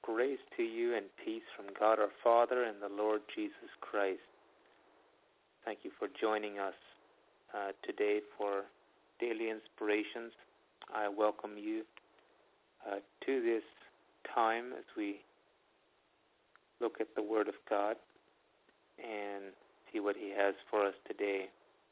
Grace to you and peace from God our Father and the Lord Jesus Christ. Thank you for joining us today for Daily Inspirations. I welcome you to this time as we look at the Word of God and see what He has for us today.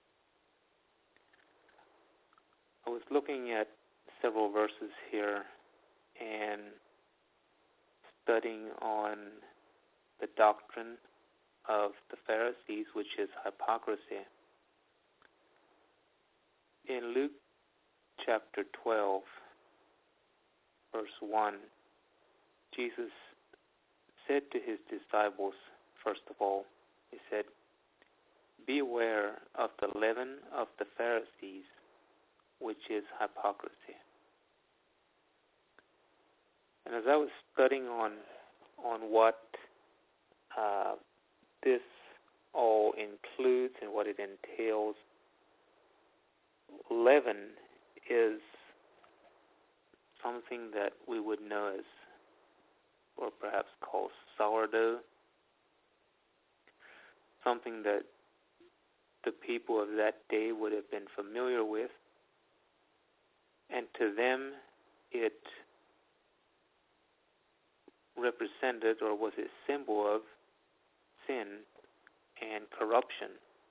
I was looking at several verses here and studying on the doctrine of the Pharisees, which is hypocrisy. In Luke chapter 12, verse 1, Jesus said to his disciples, first of all, he said, "Beware of the leaven of the Pharisees, which is hypocrisy." And as I was studying on what this all includes and what it entails, leaven is something that we would know as, or perhaps call sourdough, something that the people of that day would have been familiar with, and to them it represented or was a symbol of sin and corruption.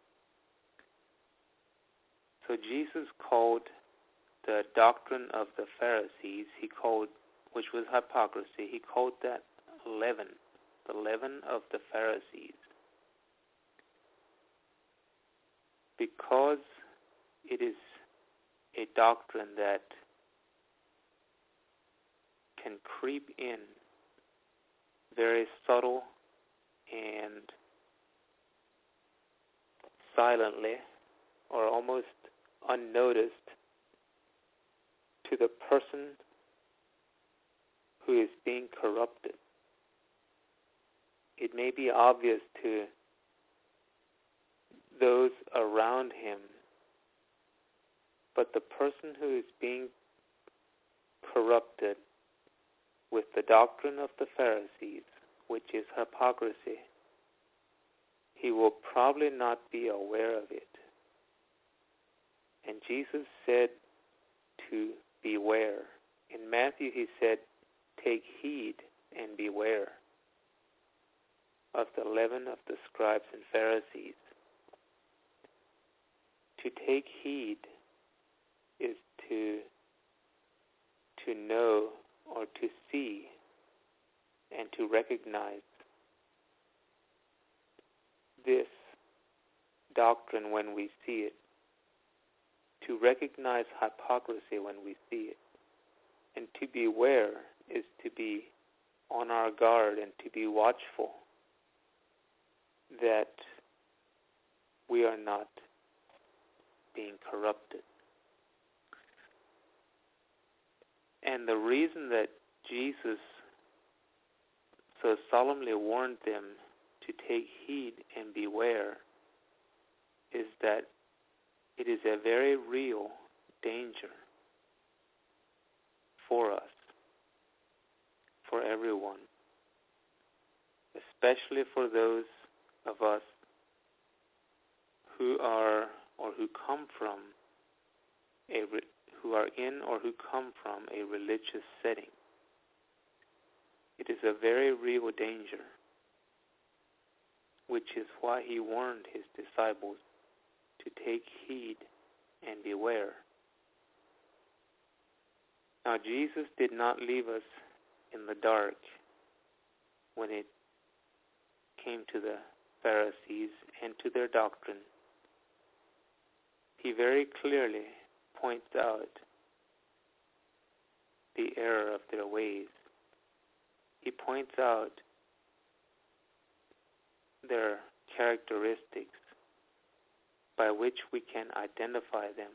So Jesus called the doctrine of the Pharisees, which was hypocrisy, he called that leaven, the leaven of the Pharisees. Because it is a doctrine that can creep in very subtle and silently or almost unnoticed to the person who is being corrupted. It may be obvious to those around him, but the person who is being corrupted with the doctrine of the Pharisees, which is hypocrisy, he will probably not be aware of it. And Jesus said to beware. In Matthew he said, "Take heed and beware of the leaven of the scribes and Pharisees." To take heed is to know or to see and to recognize this doctrine when we see it, to recognize hypocrisy when we see it. And to beware is to be on our guard and to be watchful that we are not being corrupted. And the reason that Jesus so solemnly warned them to take heed and beware is that it is a very real danger for us, for everyone, especially for those of us who are or who come from who are in or who come from a religious setting. It is a very real danger, which is why he warned his disciples to take heed and beware. Now, Jesus did not leave us in the dark when it came to the Pharisees and to their doctrine. He very clearly points out the error of their ways. He points out their characteristics by which we can identify them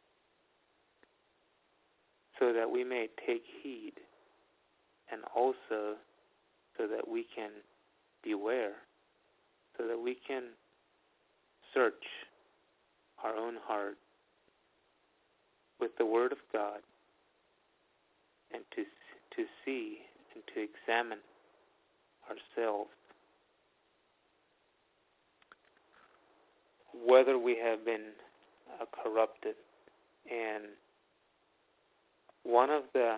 so that we may take heed and also so that we can beware, so that we can search our own heart with the Word of God and to see and to examine ourselves whether we have been corrupted. And one of the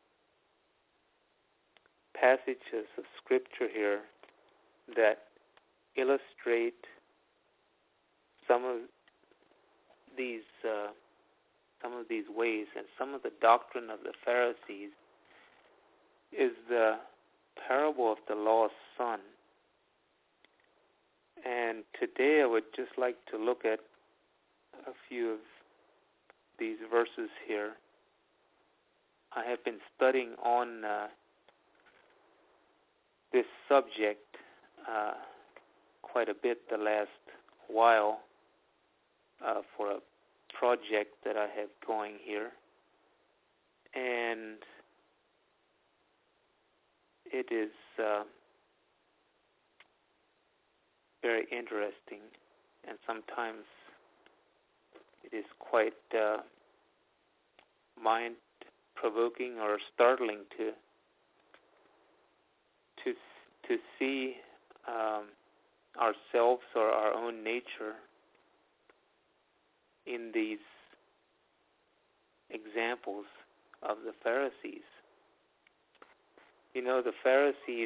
passages of Scripture here that illustrate some of these ways and some of the doctrine of the Pharisees is the parable of the lost son. And today I would just like to look at a few of these verses here. I have been studying on this subject quite a bit the last while for a project that I have going here. And it is very interesting, and sometimes it is quite mind-provoking or startling to see ourselves or our own nature in these examples of the Pharisees. You know, the Pharisees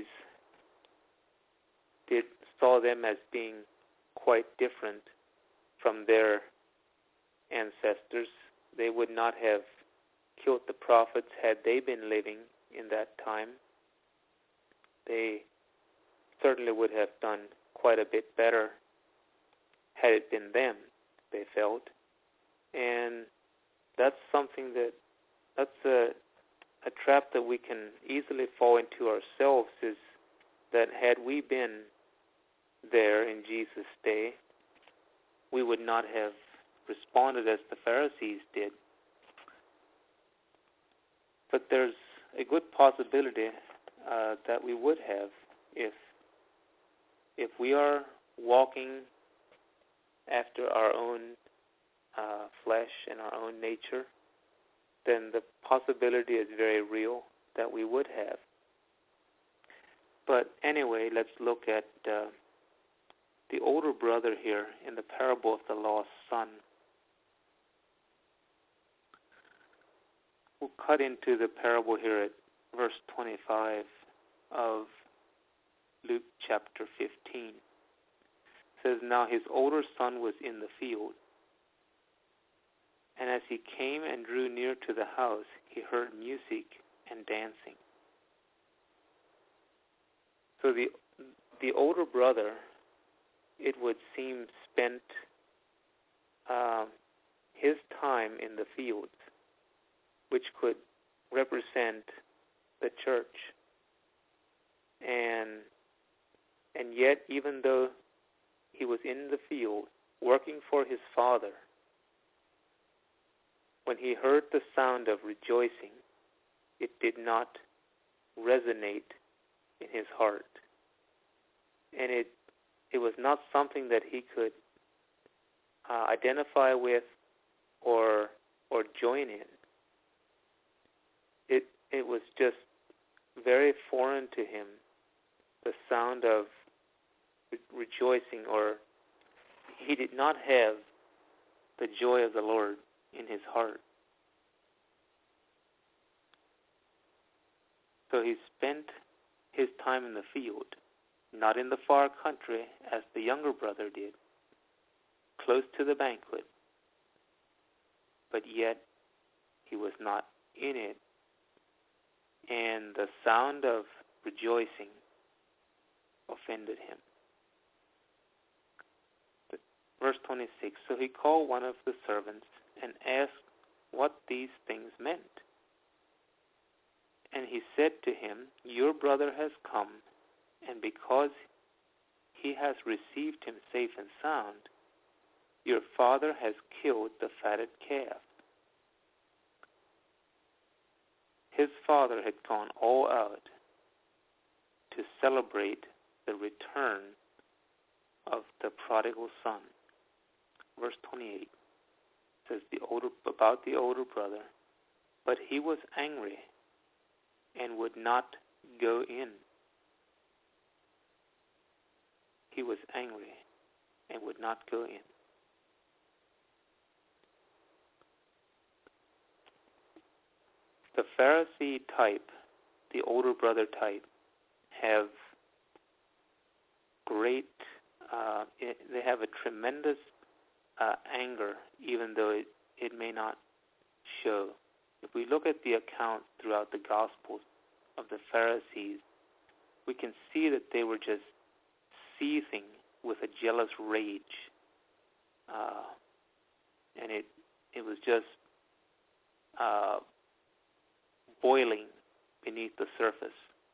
saw them as being quite different from their ancestors. They would not have killed the prophets had they been living in that time. They certainly would have done quite a bit better had it been them, they felt. And that's something that's a trap that we can easily fall into ourselves, is that had we been there in Jesus' day, we would not have responded as the Pharisees did. But there's a good possibility that we would have if we are walking after our own flesh and our own nature, then the possibility is very real that we would have. But anyway, let's look at the older brother here in the parable of the lost son. We'll cut into the parable here at verse 25 of Luke chapter 15. It says, "Now his older son was in the field, and as he came and drew near to the house, he heard music and dancing." So the older brother, it would seem, spent his time in the fields, which could represent the church. And yet, even though he was in the field working for his father, when he heard the sound of rejoicing, it did not resonate in his heart. And it was not something that he could identify with or join in. It was just very foreign to him, the sound of rejoicing, or he did not have the joy of the Lord in his heart. So he spent his time in the field, not in the far country as the younger brother did, close to the banquet, but yet he was not in it. And the sound of rejoicing offended him. But verse 26, "So he called one of the servants and asked what these things meant. And he said to him, 'Your brother has come, and because he has received him safe and sound, your father has killed the fatted calf.' His father had gone all out to celebrate the return of the prodigal son." Verse 28 says about the older brother, "But he was angry and would not go in." he was angry and would not go in. The Pharisee type, the older brother type, have they have a tremendous anger, even though it may not show. If we look at the accounts throughout the Gospels of the Pharisees, we can see that they were just seething with a jealous rage, and it was just boiling beneath the surface.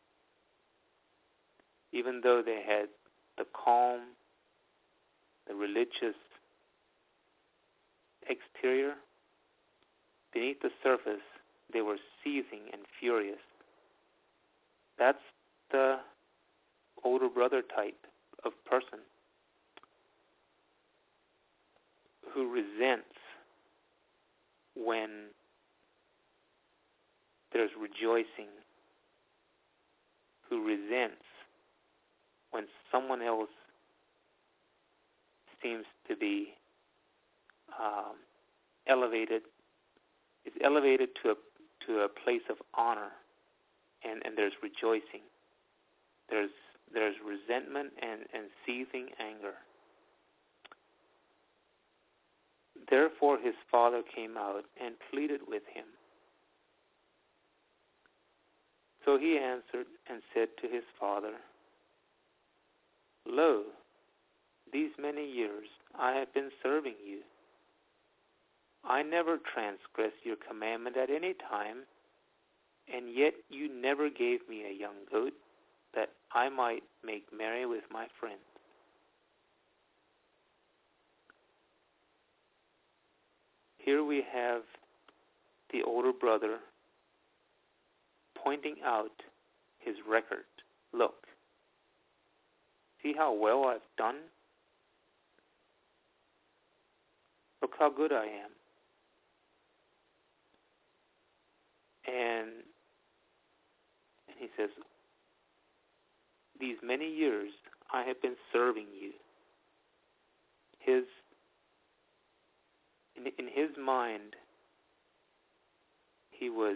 Even though they had the calm, the religious exterior, beneath the surface, they were seething and furious. That's the older brother type of person who resents when there's rejoicing, who resents when someone else seems to be is elevated to a place of honor, and there's rejoicing. There's resentment and seething anger. Therefore his father came out and pleaded with him. So he answered and said to his father, Lo, these many years I have been serving you. I never transgressed your commandment at any time, and yet you never gave me a young goat that I might make merry with my friends. Here we have the older brother pointing out his record. Look, see how well I've done? Look how good I am. And he says, these many years I have been serving you. In his mind, he was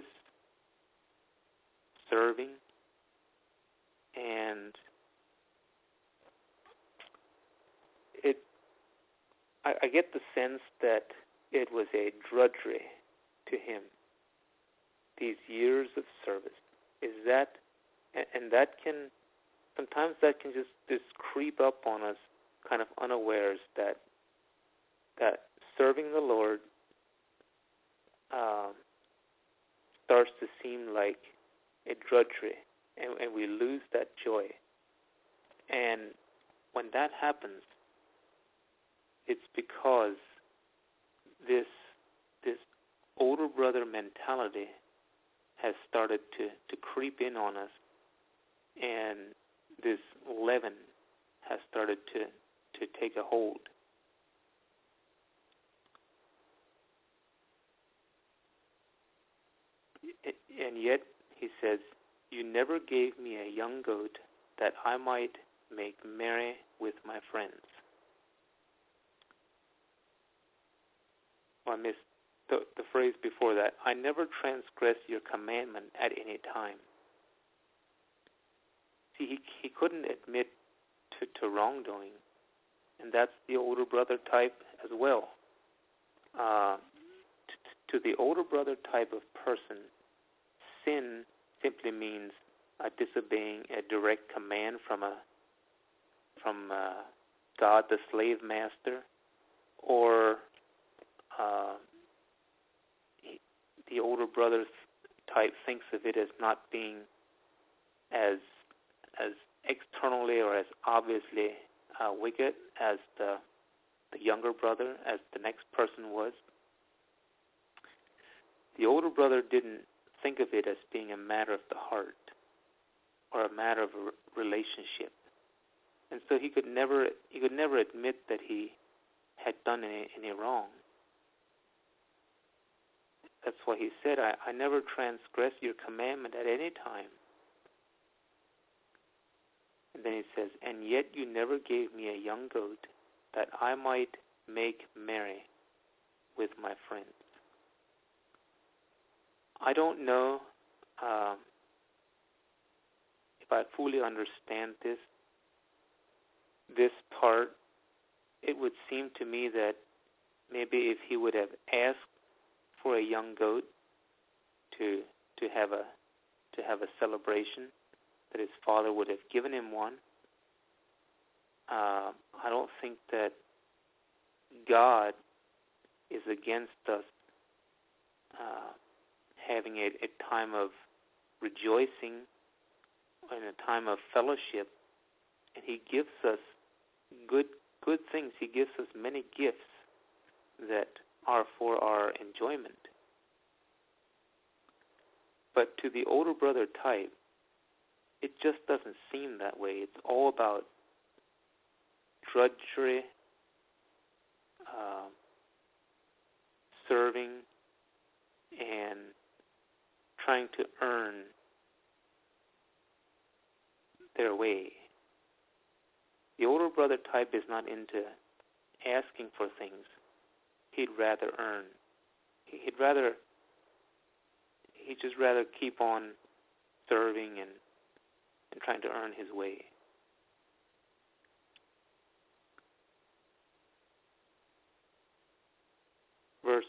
serving, and I get the sense that it was a drudgery to him. These years of service, sometimes that can just creep up on us, kind of unawares, that serving the Lord starts to seem like a drudgery, and we lose that joy. And when that happens, it's because this older brother mentality has started to creep in on us, and this leaven has started to take a hold. And yet, he says, you never gave me a young goat that I might make merry with my friends. Well, I missed the phrase before that. I never transgressed your commandment at any time. See, he couldn't admit to wrongdoing, and that's the older brother type as well. To the older brother type of person, sin simply means disobeying a direct command from God, the slave master, or the older brother type thinks of it as not being as externally or as obviously wicked as the younger brother, as the next person was. The older brother didn't think of it as being a matter of the heart or a matter of a relationship, and so he could never admit that he had done any wrong. That's why he said, I never transgressed your commandment at any time. And then he says, and yet you never gave me a young goat that I might make merry with my friends. I don't know if I fully understand this part. It would seem to me that maybe if he would have asked for a young goat to have a celebration, that his father would have given him one. I don't think that God is against us having a time of rejoicing and a time of fellowship, and he gives us good things. He gives us many gifts that are for our enjoyment. But to the older brother type, it just doesn't seem that way. It's all about drudgery, serving, and trying to earn their way. The older brother type is not into asking for things. He'd rather earn. He'd just rather keep on serving and trying to earn his way. Verse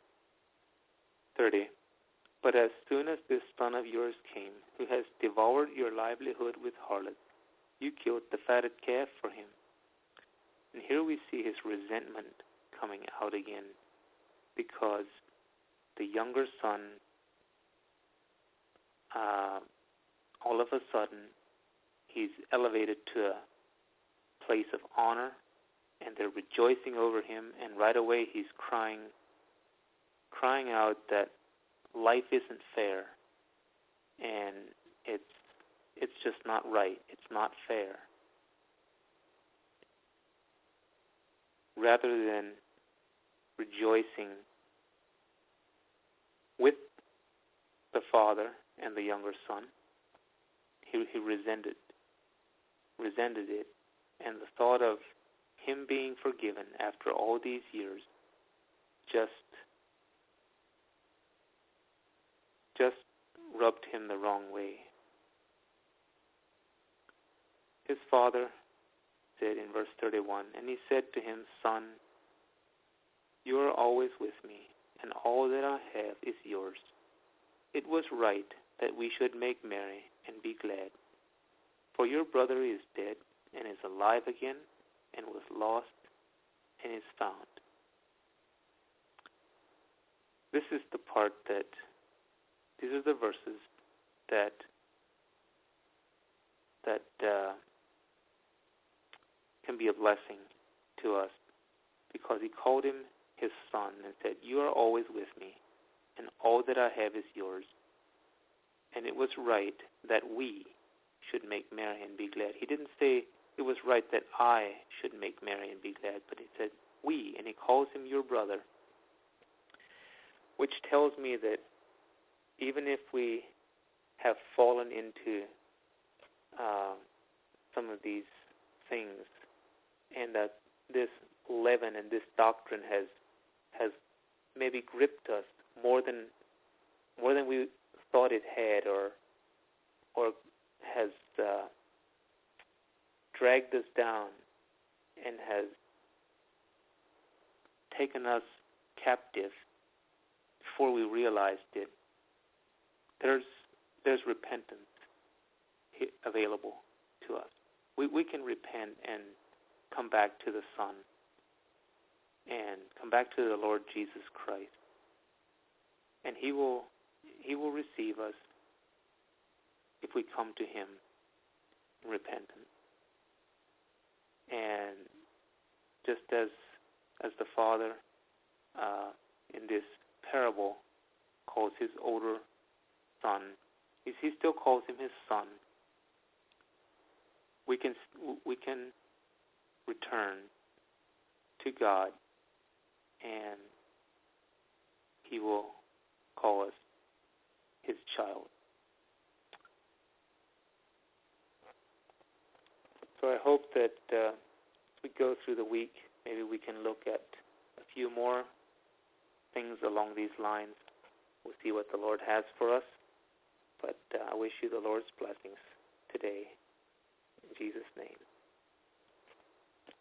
30. But as soon as this son of yours came, who has devoured your livelihood with harlots, you killed the fatted calf for him. And here we see his resentment coming out again, because the younger son, all of a sudden, he's elevated to a place of honor, and they're rejoicing over him, and right away he's crying out that life isn't fair, and it's just not right. It's not fair. Rather than rejoicing with the father and the younger son, he resented it, and the thought of him being forgiven after all these years just rubbed him the wrong way. His father said in verse 31, and he said to him, Son, you are always with me, and all that I have is yours. It was right that we should make merry and be glad, for your brother is dead and is alive again, and was lost and is found. These are the verses that can be a blessing to us, because he called him his son and said, you are always with me, and all that I have is yours. And it was right that we should make merry and be glad. He didn't say it was right that I should make merry and be glad, but he said we, and he calls him your brother, which tells me that even if we have fallen into some of these things, and that this leaven and this doctrine has maybe gripped us more than we thought it had, or has dragged us down and has taken us captive before we realized it. There's repentance available to us. We can repent and come back to the Son and come back to the Lord Jesus Christ, and He will receive us if we come to Him in repentance. And just as the Father in this parable calls his older son, he still calls him his son. We can return to God, and He will call us His child. So I hope that as we go through the week, maybe we can look at a few more things along these lines. We'll see what the Lord has for us. But I wish you the Lord's blessings today. In Jesus' name.